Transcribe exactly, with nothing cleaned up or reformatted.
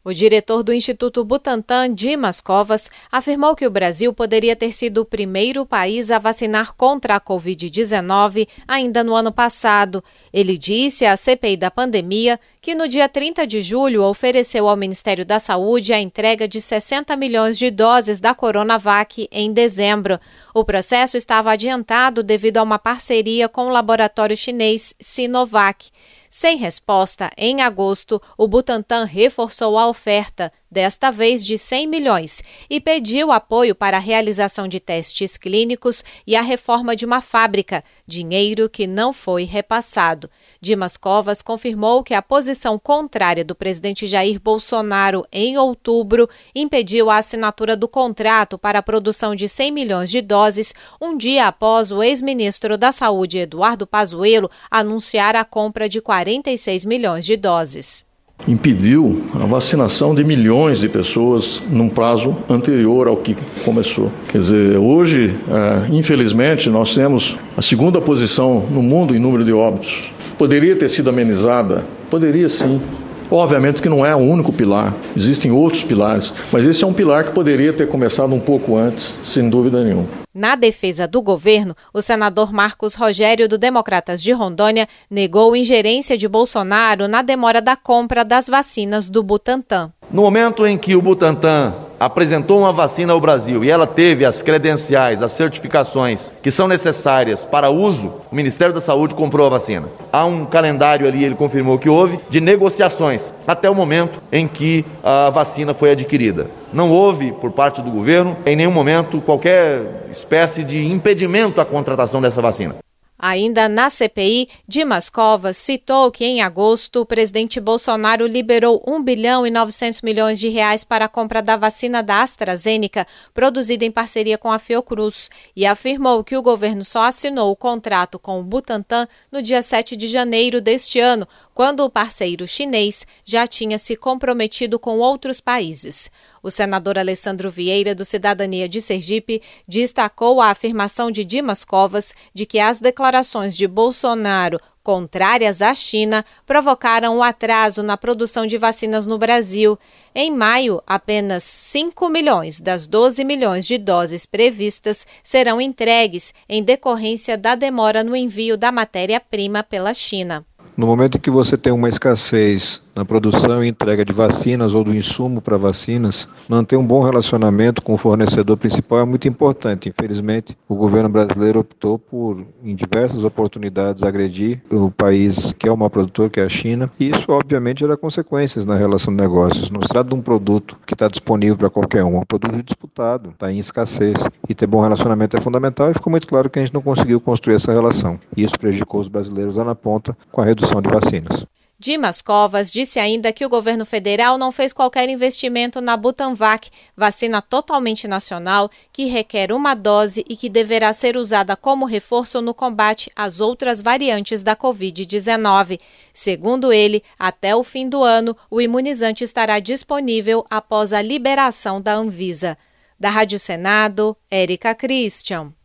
O diretor do Instituto Butantan, Dimas Covas, afirmou que o Brasil poderia ter sido o primeiro país a vacinar contra a covid dezenove ainda no ano passado. Ele disse à C P I da pandemia que no dia trinta de julho ofereceu ao Ministério da Saúde a entrega de sessenta milhões de doses da Coronavac em dezembro. O processo estava adiantado devido a uma parceria com o laboratório chinês Sinovac. Sem resposta, em agosto, o Butantan reforçou a oferta, desta vez de cem milhões, e pediu apoio para a realização de testes clínicos e a reforma de uma fábrica, dinheiro que não foi repassado. Dimas Covas confirmou que a posição contrária do presidente Jair Bolsonaro em outubro impediu a assinatura do contrato para a produção de cem milhões de doses, um dia após o ex-ministro da Saúde, Eduardo Pazuello, anunciar a compra de quarenta e seis milhões de doses. Impediu a vacinação de milhões de pessoas num prazo anterior ao que começou. Quer dizer, hoje, é, infelizmente, nós temos a segunda posição no mundo em número de óbitos. Poderia ter sido amenizada? Poderia sim. Obviamente que não é o único pilar, existem outros pilares, mas esse é um pilar que poderia ter começado um pouco antes, sem dúvida nenhuma. Na defesa do governo, o senador Marcos Rogério, do Democratas de Rondônia, negou ingerência de Bolsonaro na demora da compra das vacinas do Butantan. No momento em que o Butantan apresentou uma vacina ao Brasil e ela teve as credenciais, as certificações que são necessárias para uso, o Ministério da Saúde comprou a vacina. Há um calendário ali, ele confirmou que houve, de negociações até o momento em que a vacina foi adquirida. Não houve, por parte do governo, em nenhum momento, qualquer espécie de impedimento à contratação dessa vacina. Ainda na C P I, Dimas Covas citou que em agosto o presidente Bolsonaro liberou um bilhão e novecentos milhões de reais para a compra da vacina da AstraZeneca, produzida em parceria com a Fiocruz, e afirmou que o governo só assinou o contrato com o Butantan no dia sete de janeiro deste ano, quando o parceiro chinês já tinha se comprometido com outros países. O senador Alessandro Vieira, do Cidadania de Sergipe, destacou a afirmação de Dimas Covas de que as declarações de Bolsonaro contrárias à China provocaram o atraso na produção de vacinas no Brasil. Em maio, apenas cinco milhões das doze milhões de doses previstas serão entregues em decorrência da demora no envio da matéria-prima pela China. No momento em que você tem uma escassez na produção e entrega de vacinas ou do insumo para vacinas, manter um bom relacionamento com o fornecedor principal é muito importante. Infelizmente, o governo brasileiro optou por, em diversas oportunidades, agredir o país que é o maior produtor, que é a China, e isso, obviamente, gera consequências na relação de negócios. Não se trata de um produto que está disponível para qualquer um, é um produto disputado, está em escassez, e ter bom relacionamento é fundamental, e ficou muito claro que a gente não conseguiu construir essa relação. E isso prejudicou os brasileiros lá na ponta com a redução de vacinas. Dimas Covas disse ainda que o governo federal não fez qualquer investimento na Butanvac, vacina totalmente nacional, que requer uma dose e que deverá ser usada como reforço no combate às outras variantes da covid dezenove. Segundo ele, até o fim do ano, o imunizante estará disponível após a liberação da Anvisa. Da Rádio Senado, Érica Christian.